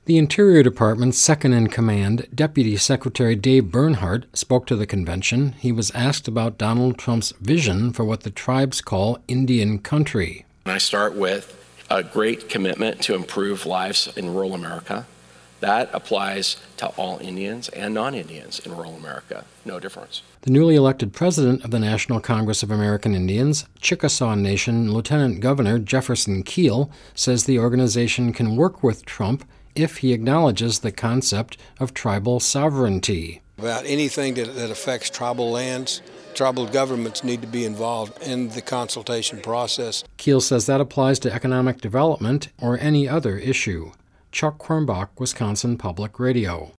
The Interior Department's second-in-command, Deputy Secretary Dave Bernhardt, spoke to the convention. He was asked about Donald Trump's vision for what the tribes call Indian country. I start with a great commitment to improve lives in rural America. That applies to all Indians and non-Indians in rural America. No difference. The newly elected president of the National Congress of American Indians, Chickasaw Nation Lieutenant Governor Jefferson Keel, says the organization can work with Trump if he acknowledges the concept of tribal sovereignty. About anything that affects tribal lands, tribal governments need to be involved in the consultation process. Keel says that applies to economic development or any other issue. Chuck Quirmbach, Wisconsin Public Radio.